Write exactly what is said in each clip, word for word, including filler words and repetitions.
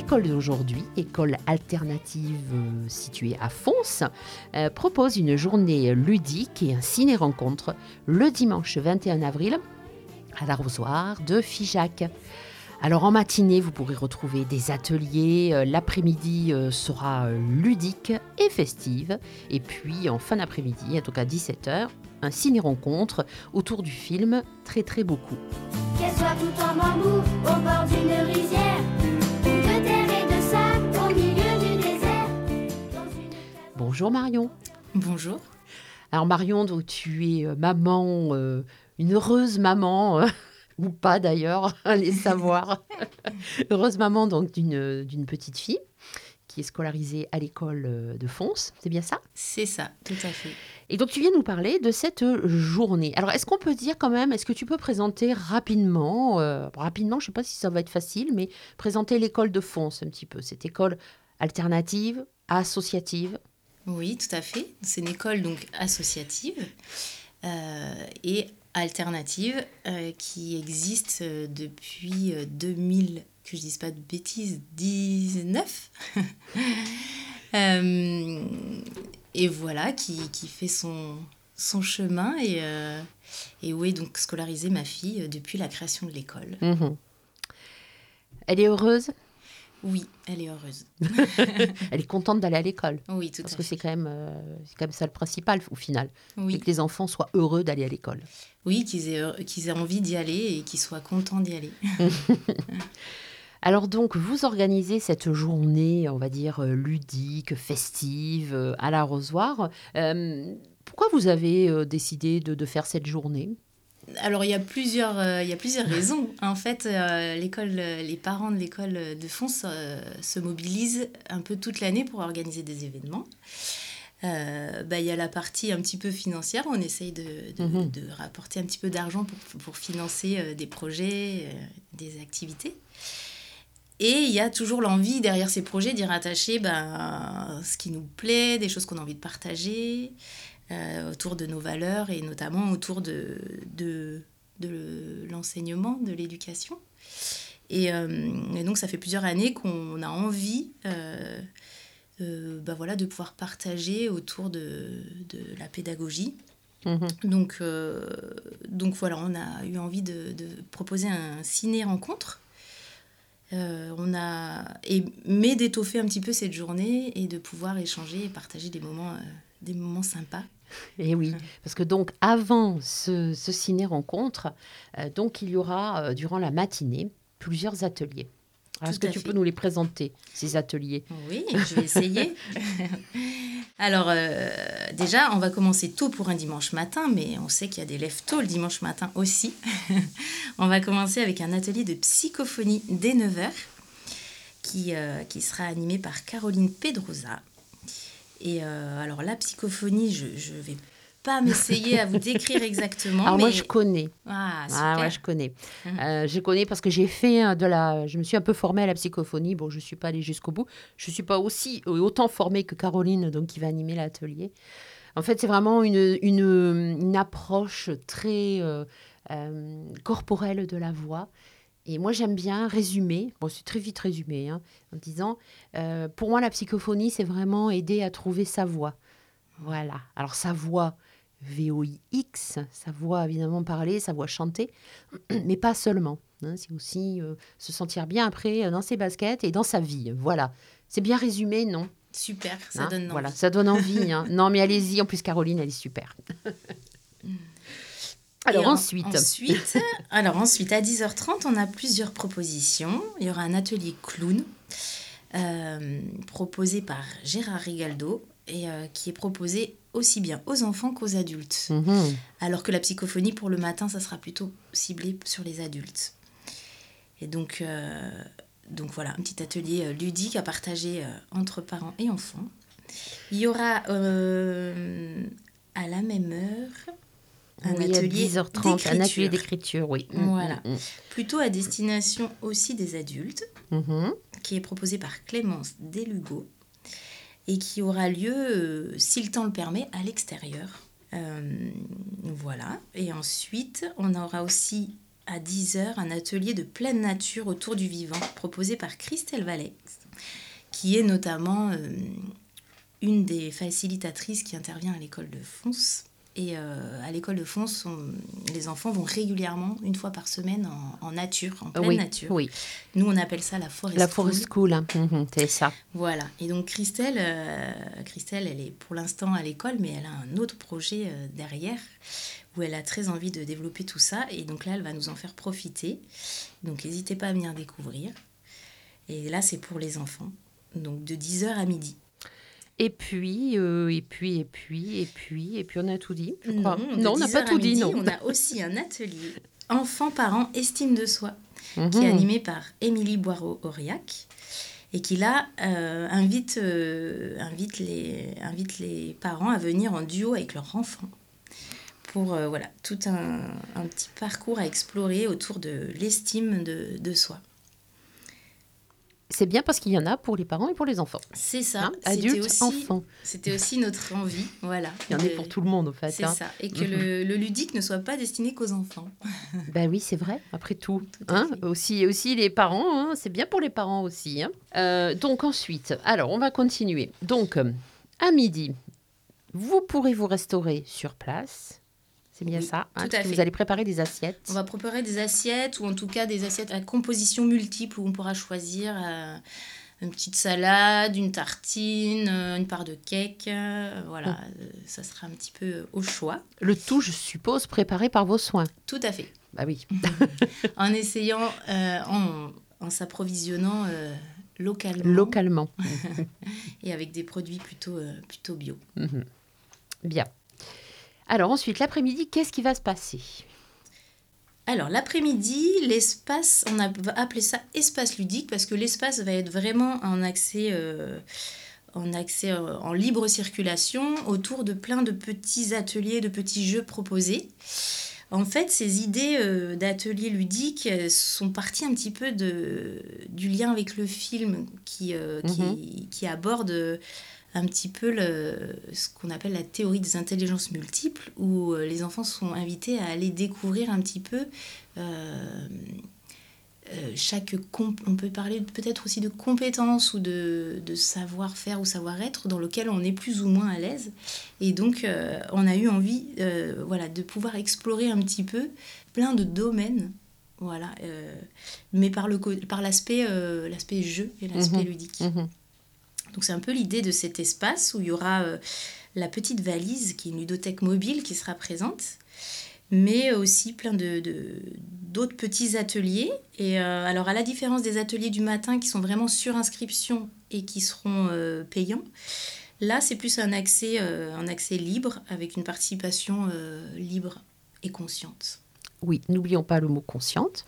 l'école d'aujourd'hui, école alternative euh, située à Fons, euh, propose une journée ludique et un ciné-rencontre le dimanche vingt et un avril à l'arrosoir de Figeac. Alors en matinée, vous pourrez retrouver des ateliers, euh, l'après-midi euh, sera euh, ludique et festive, et puis en fin d'après-midi, en tout cas dix-sept heures, un ciné-rencontre autour du film Très très beaucoup. Qu'elle soit tout en bambou, au bord d'une rizière, ou de terre et de sable, au milieu du désert. Dans une... Bonjour Marion. Bonjour. Alors Marion, donc, tu es euh, maman, euh, une heureuse maman, euh, ou pas d'ailleurs, allez savoir. Heureuse maman donc d'une, d'une petite fille qui est scolarisée à l'école euh, de Fons, c'est bien ça ? C'est ça, tout à fait. Et donc tu viens nous parler de cette journée. Alors est-ce qu'on peut dire quand même, est-ce que tu peux présenter rapidement, euh, rapidement, je ne sais pas si ça va être facile, mais présenter l'école de Fons un petit peu, cette école alternative, associative. Oui, tout à fait. C'est une école donc associative euh, et alternative euh, qui existe euh, depuis euh, deux mille, que je dise pas de bêtises, dix-neuf. euh, et voilà, qui, qui fait son, son chemin et, euh, et où est donc scolarisée ma fille euh, depuis la création de l'école. Mmh. Elle est heureuse ? Oui, elle est heureuse. Elle est contente d'aller à l'école. Oui, tout Parce à que fait. c'est quand même, euh, c'est quand même ça le principal au final. Oui. C'est que les enfants soient heureux d'aller à l'école. Oui, qu'ils aient, qu'ils aient envie d'y aller et qu'ils soient contents d'y aller. Alors donc, vous organisez cette journée, on va dire, euh, ludique, festive, euh, à l'arrosoir. Euh, pourquoi vous avez euh, décidé de, de faire cette journée ? Alors, il y a plusieurs, euh, il y a plusieurs raisons. En fait, euh, l'école, euh, les parents de l'école de Fons euh, se mobilisent un peu toute l'année pour organiser des événements. Euh, bah, il y a la partie un petit peu financière, on essaye de, de, Mmh. de rapporter un petit peu d'argent pour, pour financer euh, des projets, euh, des activités. Et il y a toujours l'envie derrière ces projets d'y rattacher ben, ce qui nous plaît, des choses qu'on a envie de partager euh, autour de nos valeurs et notamment autour de, de, de l'enseignement, de l'éducation. Et, euh, et donc ça fait plusieurs années qu'on a envie euh, euh, ben voilà, de pouvoir partager autour de, de la pédagogie. Mmh. Donc, euh, donc voilà, on a eu envie de, de proposer un ciné-rencontre. Euh, on a et, mais d'étoffer un petit peu cette journée et de pouvoir échanger et partager des moments, euh, des moments sympas. Et oui, parce que donc avant ce, ce ciné-rencontre, euh, donc il y aura euh, durant la matinée plusieurs ateliers. Alors, est-ce Tout que à tu fait. peux nous les présenter, ces ateliers ? Oui, je vais essayer. Alors, euh, déjà, on va commencer tôt pour un dimanche matin, mais on sait qu'il y a des lève tôt le dimanche matin aussi. On va commencer avec un atelier de psychophonie dès neuf heures, qui, euh, qui sera animé par Caroline Pedrosa. Et euh, alors, la psychophonie, je ne vais pas m'essayer à vous décrire exactement. Alors mais... moi je connais. Ah, super. Ah ouais, je connais. Mhm. Euh, je connais parce que j'ai fait euh, de la... Je me suis un peu formée à la psychophonie. Bon, je ne suis pas allée jusqu'au bout. Je ne suis pas aussi, euh, autant formée que Caroline, donc, qui va animer l'atelier. En fait, c'est vraiment une, une, une approche très euh, euh, corporelle de la voix. Et moi, j'aime bien résumer. Bon, c'est très vite résumé, hein, en disant, euh, pour moi, la psychophonie, c'est vraiment aider à trouver sa voix. Voilà. Alors, sa voix... V O I X, sa voix évidemment parler, sa voix chanter, mais pas seulement. Hein, c'est aussi euh, se sentir bien après euh, dans ses baskets et dans sa vie. Voilà. C'est bien résumé, non ? Super, ça Hein, donne envie. voilà, ça donne envie. Hein. Non, mais allez-y. En plus, Caroline, elle est super. Alors Et en- ensuite, ensuite, alors ensuite, à dix heures trente, on a plusieurs propositions. Il y aura un atelier clown euh, proposé par Gérard Rigaldo et euh, qui est proposé aussi bien aux enfants qu'aux adultes. Mhm. Alors que la psychophonie, pour le matin, ça sera plutôt ciblé sur les adultes. Et donc, euh, donc voilà, un petit atelier euh, ludique à partager euh, entre parents et enfants. Il y aura euh, à la même heure un oui, à atelier dix heures trente, un atelier d'écriture. d'écriture, oui. Mm, Voilà. mm, Plutôt à destination aussi des adultes, mm. Mhm. qui est proposé par Clémence Delugo et qui aura lieu, euh, si le temps le permet, à l'extérieur. Euh, voilà. Et ensuite, on aura aussi à dix heures un atelier de pleine nature autour du vivant proposé par Christelle Vallès, qui est notamment euh, une des facilitatrices qui intervient à l'école de Fons. Et euh, à l'école de Fons, on- les enfants vont régulièrement, une fois par semaine, en, en nature, en pleine oui, nature. oui. Nous, on appelle ça la forest La school. forest school, hein. Mhm, c'est ça. Voilà. Et donc, Christelle, euh, Christelle, elle est pour l'instant à l'école, mais elle a un autre projet euh, derrière où elle a très envie de développer tout ça. Et donc là, elle va nous en faire profiter. Donc, n'hésitez pas à venir découvrir. Et là, c'est pour les enfants. Donc, de dix heures à midi. Et puis, euh, et puis, et puis, et puis, et puis, on a tout dit, je crois. Non, Non, on de n'a pas dix heures à tout dit, midi, non. on a aussi un atelier enfants-parents estime de soi qui est Mhm. animé par Émilie Boireau-Auriac et qui là euh, invite, euh, invite, les, invite les parents à venir en duo avec leurs enfants pour euh, voilà, tout un, un petit parcours à explorer autour de l'estime de, de soi. C'est bien parce qu'il y en a pour les parents et pour les enfants. C'est ça, Hein, c'était adultes, aussi, enfants. c'était aussi notre envie. Voilà, Il y en a de- pour tout le monde, en fait. C'est hein. ça, et que Mhm. le, le ludique ne soit pas destiné qu'aux enfants. Ben oui, c'est vrai, après tout. Tout à Hein, fait. aussi, aussi les parents, hein, c'est bien pour les parents aussi. hein. Euh, donc ensuite, alors on va continuer. Donc, euh, à midi, vous pourrez vous restaurer sur place. C'est bien Oui, ça, hein, tout à parce que fait. vous allez préparer des assiettes. On va préparer des assiettes, ou en tout cas des assiettes à composition multiple, où on pourra choisir euh, une petite salade, une tartine, euh, une part de cake. euh, voilà, euh, ça sera un petit peu euh, au choix. Le tout, je suppose, préparé par vos soins. Tout à fait. Bah oui. En essayant, euh, en, en s'approvisionnant euh, localement Localement. et avec des produits plutôt, euh, plutôt bio. Mhm. Bien. Alors ensuite, l'après-midi, qu'est-ce qui va se passer? Alors, l'après-midi, l'espace, on a appelé ça espace ludique parce que l'espace va être vraiment en accès, euh, en, accès euh, en libre circulation autour de plein de petits ateliers, de petits jeux proposés. En fait, ces idées euh, d'ateliers ludiques euh, sont parties un petit peu de, du lien avec le film qui, euh, qui, Mhm. qui aborde euh, un petit peu le, ce qu'on appelle la théorie des intelligences multiples, où euh, les enfants sont invités à aller découvrir un petit peu euh, euh, chaque... comp- on peut parler peut-être aussi de compétences ou de, de savoir-faire ou savoir-être dans lequel on est plus ou moins à l'aise. Et donc, euh, on a eu envie euh, voilà, de pouvoir explorer un petit peu plein de domaines, voilà, euh, mais par, le, co- par l'aspect, euh, l'aspect jeu et l'aspect Mhm. ludique. Mhm. Donc c'est un peu l'idée de cet espace où il y aura euh, la petite valise qui est une ludothèque mobile qui sera présente, mais aussi plein de, de- d'autres petits ateliers. Et euh, alors à la différence des ateliers du matin qui sont vraiment sur inscription et qui seront euh, payants, là c'est plus un accès, euh, un accès libre avec une participation euh, libre et consciente. Oui, n'oublions pas le mot consciente.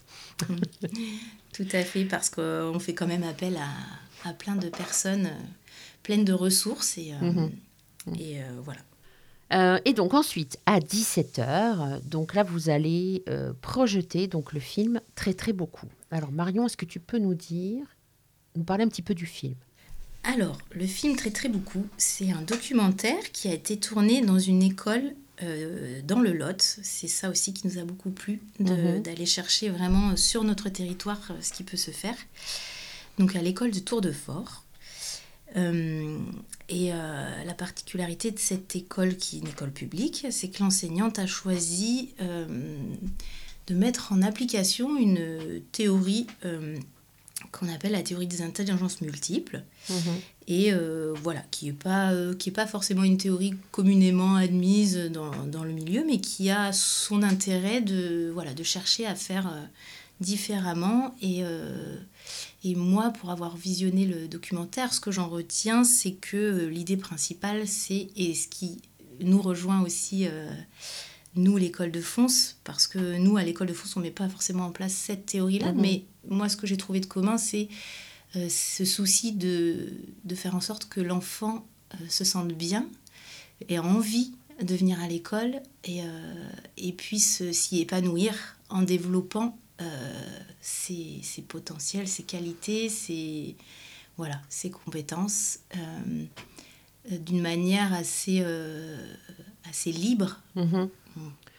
Tout à fait, parce qu'on fait quand même appel à, à plein de personnes euh, pleines de ressources et, euh, Mhm. et euh, voilà. Euh, et donc ensuite, à dix-sept heures, donc là, vous allez euh, projeter donc, le film Très Très Beaucoup. Alors Marion, est-ce que tu peux nous dire, nous parler un petit peu du film? Alors, le film Très Très Beaucoup, c'est un documentaire qui a été tourné dans une école euh, dans le Lot. C'est ça aussi qui nous a beaucoup plu, de- Mhm. d'aller chercher vraiment sur notre territoire euh, ce qui peut se faire. Donc à l'école de Tour-de-Fort. Euh, et euh, la particularité de cette école, qui est une école publique, c'est que l'enseignante a choisi euh, de mettre en application une théorie euh, qu'on appelle la théorie des intelligences multiples. Mhm. Et euh, voilà, qui n'est pas, euh, qui est pas forcément une théorie communément admise dans, dans le milieu, mais qui a son intérêt de, voilà, de chercher à faire euh, différemment. Et, euh, et moi, pour avoir visionné le documentaire, ce que j'en retiens, c'est que euh, l'idée principale, c'est, et ce qui nous rejoint aussi, euh, nous, l'école de Fons, parce que nous, à l'école de Fons, on ne met pas forcément en place cette théorie-là, Mhm. mais moi, ce que j'ai trouvé de commun, c'est euh, ce souci de, de faire en sorte que l'enfant euh, se sente bien et a envie de venir à l'école et, euh, et puisse s'y épanouir en développant euh, ses, ses potentiels, ses qualités, ses, voilà, ses compétences euh, euh, d'une manière assez, euh, assez libre. Mhm.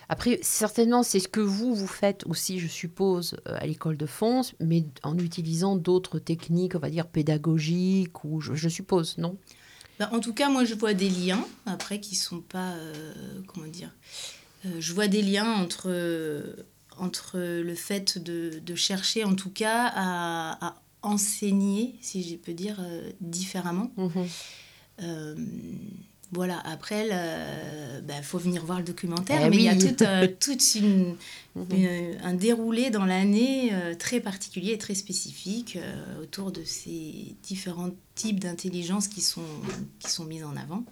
Après, certainement, c'est ce que vous, vous faites aussi, je suppose, euh, à l'école de Fons, mais en utilisant d'autres techniques, on va dire, pédagogiques, ou je, je suppose, non? Bah, en tout cas, moi, je vois des liens, après, qui sont pas... euh, comment dire euh, Je vois des liens entre, euh, entre le fait de, de chercher, en tout cas, à, à enseigner, si je peux dire, euh, différemment. Mhm. Euh, voilà, après, il bah, faut venir voir le documentaire, Eh mais il y a oui. toute, euh, toute une, Mhm. une- un déroulé dans l'année euh, très particulier et très spécifique euh, autour de ces différents types d'intelligence qui sont, qui sont mises en avant.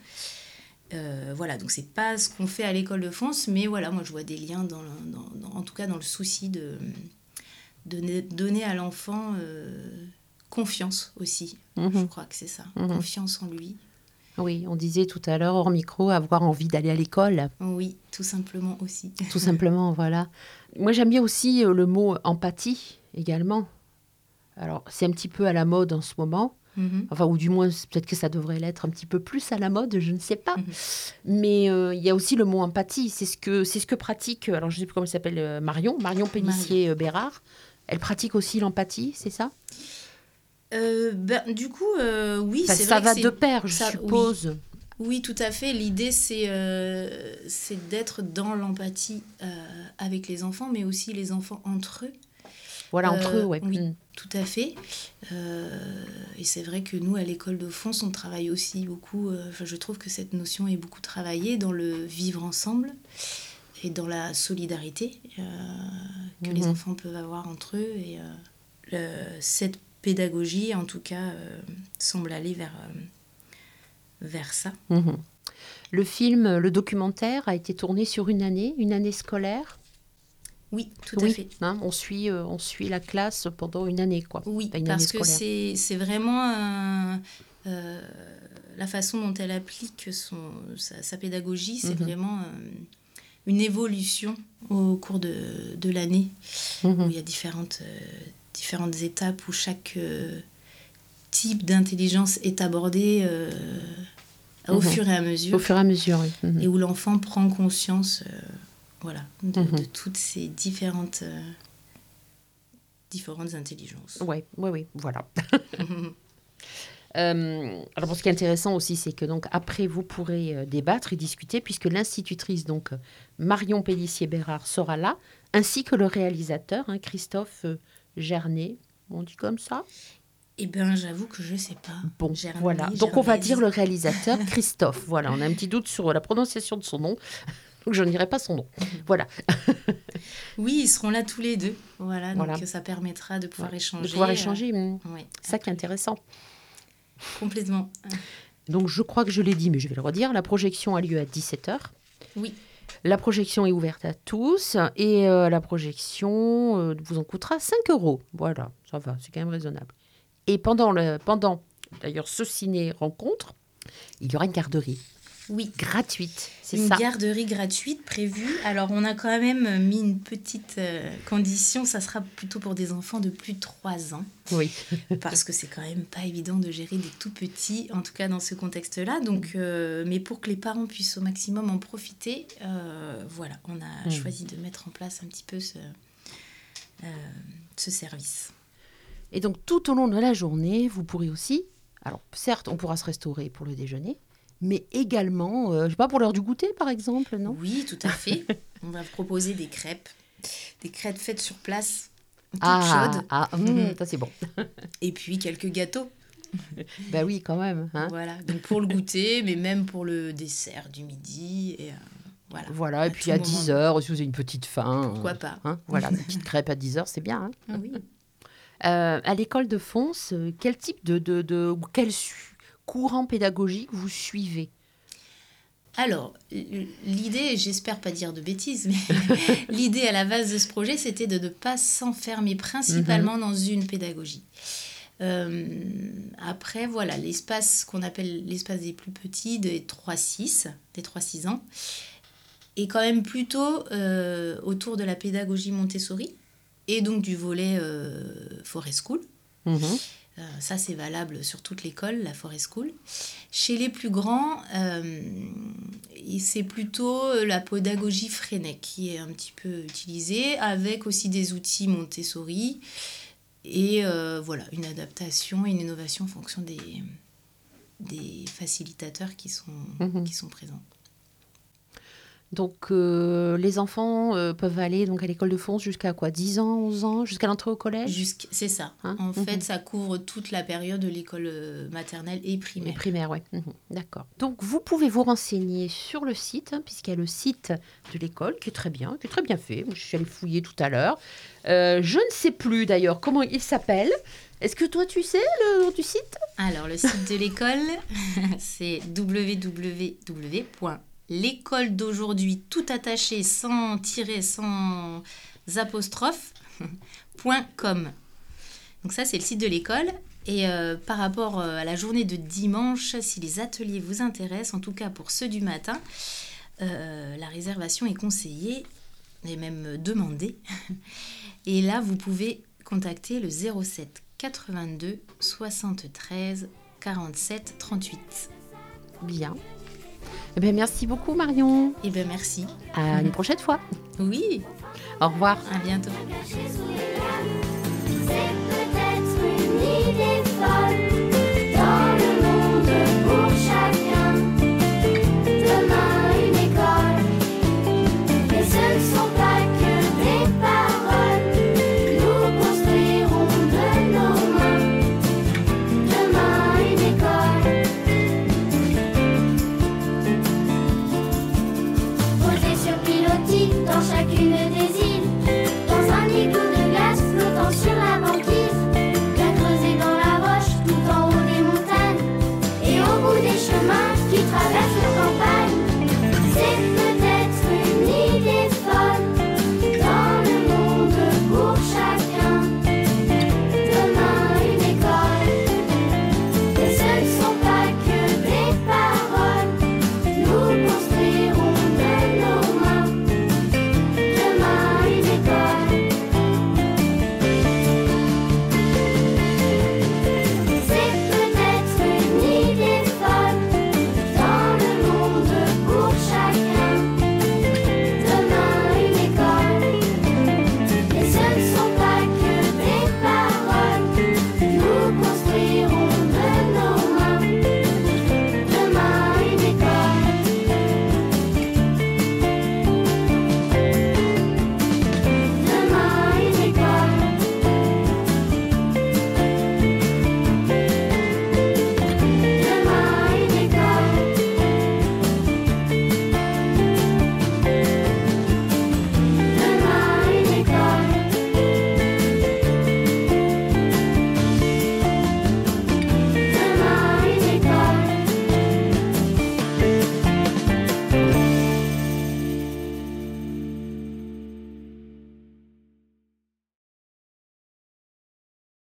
Euh, voilà, donc c'est pas ce qu'on fait à l'école de France, mais voilà, moi je vois des liens, dans, le- dans- dans- en tout cas dans le souci de, de ne- donner à l'enfant euh, confiance aussi. Mhm. Je crois que c'est ça, Mhm. confiance en lui. Oui, on disait tout à l'heure, hors micro, avoir envie d'aller à l'école, Oui, tout simplement aussi. tout simplement, voilà. Moi, j'aime bien aussi euh, le mot empathie, également. Alors, c'est un petit peu à la mode en ce moment. Mhm. Enfin, ou du moins, c'est- peut-être que ça devrait l'être un petit peu plus à la mode, je ne sais pas. Mhm. Mais euh, il y a aussi le mot empathie. C'est ce que, c'est ce que pratique, alors je ne sais plus comment elle s'appelle, euh, Marion, Marion Pélissier-Bérard. Elle pratique aussi l'empathie, c'est ça? Euh, ben, du coup, euh, oui, Enfin, c'est ça vrai va que c'est... de pair, je ça- suppose. Oui, oui, tout à fait. L'idée, c'est euh, c'est d'être dans l'empathie euh, avec les enfants, mais aussi les enfants entre eux. Voilà, entre Euh, eux, ouais. Oui, Mm. tout à fait. Euh, et c'est vrai que nous, à l'école de Fons, on travaille aussi beaucoup. euh, Enfin, je trouve que cette notion est beaucoup travaillée dans le vivre ensemble et dans la solidarité euh, que les Mhm. enfants peuvent avoir entre eux. Et euh, le- cette pédagogie, en tout cas, euh, semble aller vers, euh, vers ça. Mhm. Le film, le documentaire a été tourné sur une année, une année scolaire. Oui, tout oui, à fait. hein, on, suit, euh, on suit la classe pendant une année, quoi. Oui, Enfin, une parce année que scolaire. c'est c'est vraiment un, euh, la façon dont elle applique son, sa, sa pédagogie, c'est Mhm. vraiment euh, une évolution au cours de, de l'année, Mhm. où il y a différentes, euh, différentes étapes où chaque euh, type d'intelligence est abordé euh, au Mhm. fur et à mesure, Au fur et à mesure, oui. Mhm. et où l'enfant prend conscience euh, voilà, de, Mhm. de toutes ces différentes, euh, différentes intelligences. Oui, oui, oui, voilà. Euh, alors, bon, ce qui est intéressant aussi, c'est que donc après, vous pourrez euh, débattre et discuter, puisque l'institutrice, donc euh, Marion Pélissier-Bérard, sera là, ainsi que le réalisateur, hein, Christophe euh, Gernet. On dit comme ça? Eh bien, j'avoue que je ne sais pas. Bon, Gernet, voilà. Donc, on va Gervaise. dire le réalisateur, Christophe. Voilà, on a un petit doute sur la prononciation de son nom, donc je ne dirai pas son nom. Voilà, Oui, ils seront là tous les deux. Voilà, Voilà. donc ça permettra de pouvoir Ouais. échanger. de pouvoir euh, échanger. hum, ouais, C'est ça qui est intéressant. complètement. Donc, je crois que je l'ai dit, mais je vais le redire. La projection a lieu à dix-sept heures. Oui, La projection est ouverte à tous et euh, la projection euh, vous en coûtera cinq euros. Voilà, ça va, c'est quand même raisonnable. Et pendant, le, pendant d'ailleurs, ce ciné-rencontre, il y aura une garderie oui. gratuite. C'est Une ça. garderie gratuite prévue. Alors, on a quand même mis une petite euh, condition. Ça sera plutôt pour des enfants de plus de trois ans. Oui. Parce que c'est quand même pas évident de gérer des tout petits, en tout cas dans ce contexte-là. Donc, euh, mais pour que les parents puissent au maximum en profiter, euh, voilà, on a Mm. choisi de mettre en place un petit peu ce, euh, ce service. Et donc, tout au long de la journée, vous pourrez aussi... Alors, certes, on pourra se restaurer pour le déjeuner, mais également, euh, je sais pas, pour l'heure du goûter, par exemple, non? Oui, tout à fait. On va proposer des crêpes, des crêpes faites sur place, toutes Ah, chaudes, ah hum, ça c'est bon. et puis quelques gâteaux. Ben oui, quand même. Hein. Voilà, donc pour le goûter, mais même pour le dessert du midi. Et, euh, voilà. Voilà, et À puis tout à moment. dix heures, si vous avez une petite faim. Pourquoi euh, pas. hein, voilà, une petite crêpe à dix heures, c'est bien. Hein. Ah oui. Euh, à l'école de Fons, euh, quel type de, de, de ou quel su- courant pédagogique vous suivez? Alors, l- l'idée, j'espère pas dire de bêtises, mais l'idée à la base de ce projet, c'était de ne pas s'enfermer principalement dans une pédagogie. Euh, après, voilà, l'espace qu'on appelle l'espace des plus petits, des trois six, des trois six ans, est quand même plutôt euh, autour de la pédagogie Montessori et donc du volet euh, Forest School. Mhm. Euh, ça, c'est valable sur toute l'école, la Forest School. Chez les plus grands, euh, c'est plutôt la pédagogie Freinet qui est un petit peu utilisée, avec aussi des outils Montessori et euh, voilà, une adaptation et une innovation en fonction des, des facilitateurs qui sont, mmh. qui sont présents. Donc, euh, les enfants euh, peuvent aller donc, à l'école de France jusqu'à quoi, dix ans, onze ans, jusqu'à l'entrée au collège? Jusqu'... C'est ça. Hein en mmh. fait, ça couvre toute la période de l'école maternelle et primaire. Et primaire, oui. Mmh. D'accord. Donc, vous pouvez vous renseigner sur le site, hein, puisqu'il y a le site de l'école, qui est très bien, qui est très bien fait. Je suis allée fouiller tout à l'heure. Euh, je ne sais plus, d'ailleurs, comment il s'appelle. Est-ce que toi, tu sais le nom du site? Alors, le site de l'école, c'est w w w point l'école d'aujourd'hui tout attaché sans tiret, sans apostrophe .com. Donc ça, c'est le site de l'école. Et euh, par rapport à la journée de dimanche, si les ateliers vous intéressent, en tout cas pour ceux du matin, euh, la réservation est conseillée et même demandée. Et là, vous pouvez contacter le zéro sept quatre-vingt-deux soixante-treize quarante-sept trente-huit. Bien. Eh bien, merci beaucoup, Marion. Eh bien, merci. À une prochaine fois. Oui. Au revoir. À bientôt.